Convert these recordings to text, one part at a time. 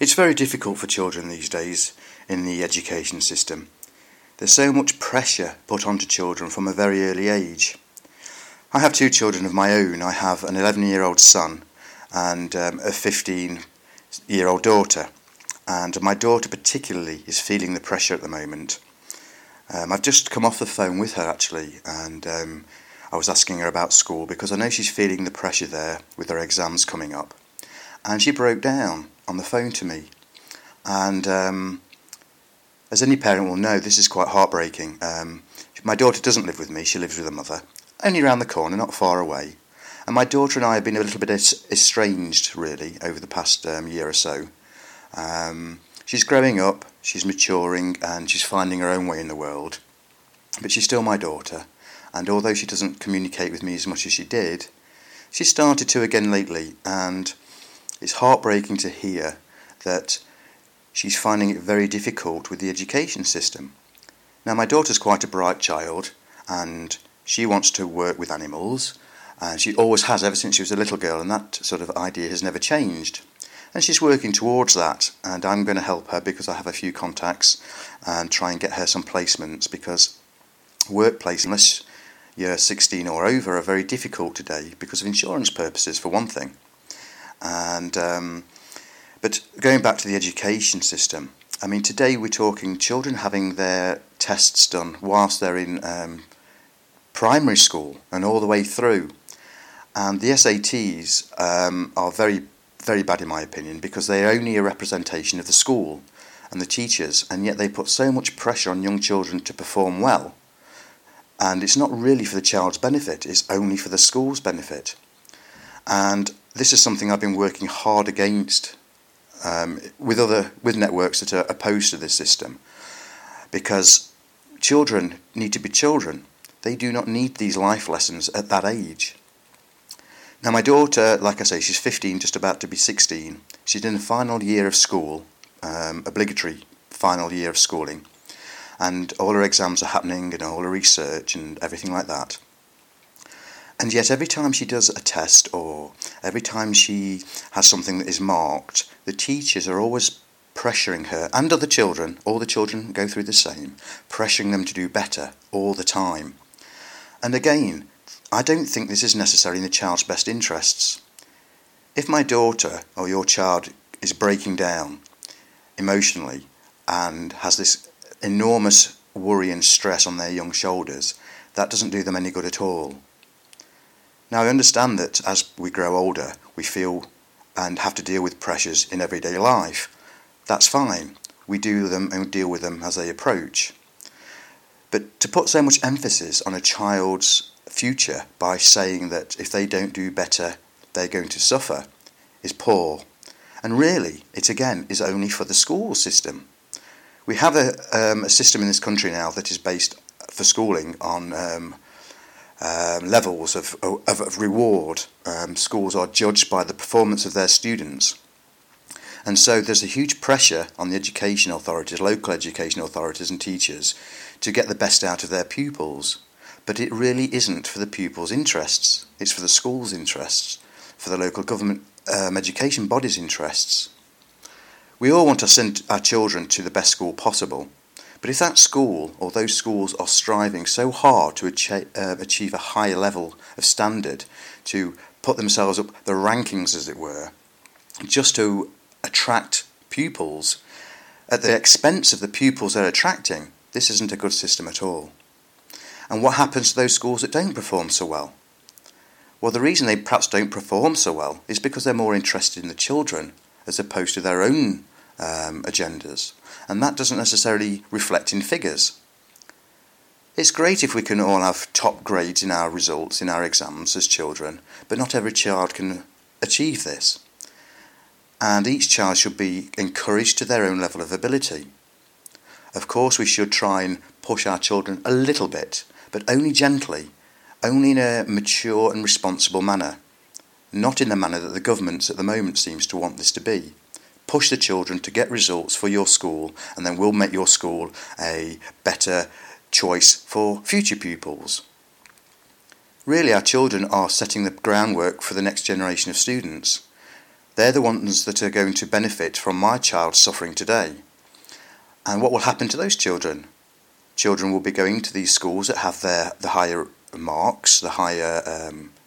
It's very difficult for children these days in the education system. There's so much pressure put onto children from a very early age. I have two children of my own. I have an 11-year-old son and a 15-year-old daughter. And my daughter particularly is feeling the pressure at the moment. I've just come off the phone with her actually, and I was asking her about school because I know she's feeling the pressure there with her exams coming up. And she broke down on the phone to me. And as any parent will know, this is quite heartbreaking. My daughter doesn't live with me, she lives with her mother, only around the corner, not far away. And my daughter and I have been a little bit estranged, really, over the past year or so. She's growing up, she's maturing, and she's finding her own way in the world. But she's still my daughter, and although she doesn't communicate with me as much as she did, she started to again lately, and it's heartbreaking to hear that she's finding it very difficult with the education system. Now, my daughter's quite a bright child, and she wants to work with animals, and she always has ever since she was a little girl, and that sort of idea has never changed. And she's working towards that, and I'm going to help her because I have a few contacts and try and get her some placements, because workplaces, unless you're 16 or over, are very difficult today because of insurance purposes, for one thing. And but going back to the education system, I mean, today we're talking children having their tests done whilst they're in primary school and all the way through. And the SATs are very, very bad in my opinion, because they're only a representation of the school and the teachers, and yet they put so much pressure on young children to perform well. And it's not really for the child's benefit, it's only for the school's benefit. And this is something I've been working hard against with networks that are opposed to this system, because children need to be children. They do not need these life lessons at that age. Now, my daughter, like I say, she's 15, just about to be 16. She's in the final year of school, obligatory final year of schooling, and all her exams are happening and all her research and everything like that. And yet every time she does a test or every time she has something that is marked, the teachers are always pressuring her and other children, all the children go through the same, pressuring them to do better all the time. And again, I don't think this is necessarily in the child's best interests. If my daughter or your child is breaking down emotionally and has this enormous worry and stress on their young shoulders, that doesn't do them any good at all. Now, I understand that as we grow older, we feel and have to deal with pressures in everyday life. That's fine. We do them and deal with them as they approach. But to put so much emphasis on a child's future by saying that if they don't do better, they're going to suffer is poor. And really, it again is only for the school system. We have a system in this country now that is based for schooling on levels of reward. Schools are judged by the performance of their students. And so there's a huge pressure on the education authorities, local education authorities and teachers to get the best out of their pupils. But it really isn't for the pupils' interests. It's for the school's interests, for the local government education body's interests. We all want to send our children to the best school possible. But if that school or those schools are striving so hard to achieve a higher level of standard, to put themselves up the rankings, as it were, just to attract pupils at the expense of the pupils they're attracting, this isn't a good system at all. And what happens to those schools that don't perform so well? Well, the reason they perhaps don't perform so well is because they're more interested in the children as opposed to their own agendas. And that doesn't necessarily reflect in figures. It's great if we can all have top grades in our results, in our exams as children, but not every child can achieve this. And each child should be encouraged to their own level of ability. Of course, we should try and push our children a little bit, but only gently, only in a mature and responsible manner, not in the manner that the government at the moment seems to want this to be. Push the children to get results for your school, and then we'll make your school a better choice for future pupils. Really, our children are setting the groundwork for the next generation of students. They're the ones that are going to benefit from my child suffering today. And what will happen to those children? Children will be going to these schools that have the higher marks, the higher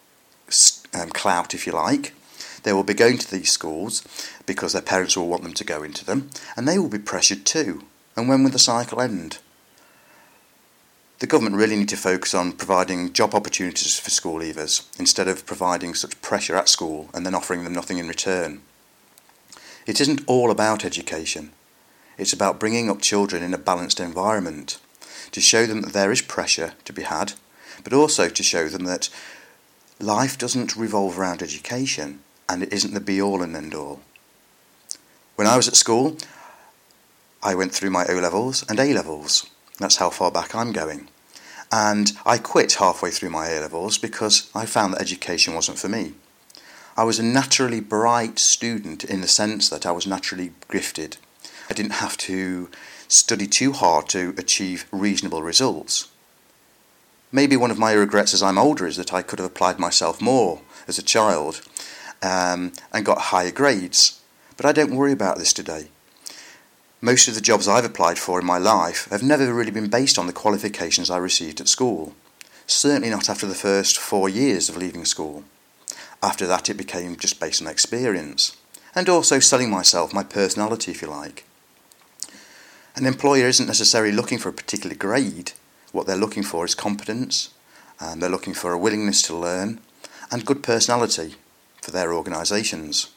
clout, if you like. They will be going to these schools because their parents will want them to go into them, and they will be pressured too. And when will the cycle end? The government really need to focus on providing job opportunities for school leavers instead of providing such pressure at school and then offering them nothing in return. It isn't all about education. It's about bringing up children in a balanced environment, to show them that there is pressure to be had, but also to show them that life doesn't revolve around education and it isn't the be-all and end-all. When I was at school, I went through my O-levels and A-levels. That's how far back I'm going. And I quit halfway through my A-levels because I found that education wasn't for me. I was a naturally bright student in the sense that I was naturally gifted. I didn't have to study too hard to achieve reasonable results. Maybe one of my regrets as I'm older is that I could have applied myself more as a child and got higher grades. But I don't worry about this today. Most of the jobs I've applied for in my life have never really been based on the qualifications I received at school. Certainly not after the first 4 years of leaving school. After that it became just based on experience. And also selling myself, my personality if you like. An employer isn't necessarily looking for a particular grade. What they're looking for is competence, and they're looking for a willingness to learn, and good personality for their organisations.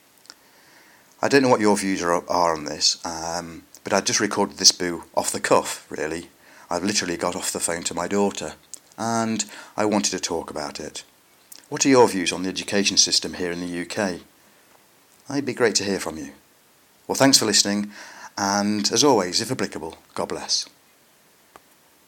I don't know what your views are on this, but I just recorded this boo off the cuff, really. I've literally got off the phone to my daughter, and I wanted to talk about it. What are your views on the education system here in the UK? It'd be great to hear from you. Well, thanks for listening, and as always, if applicable, God bless.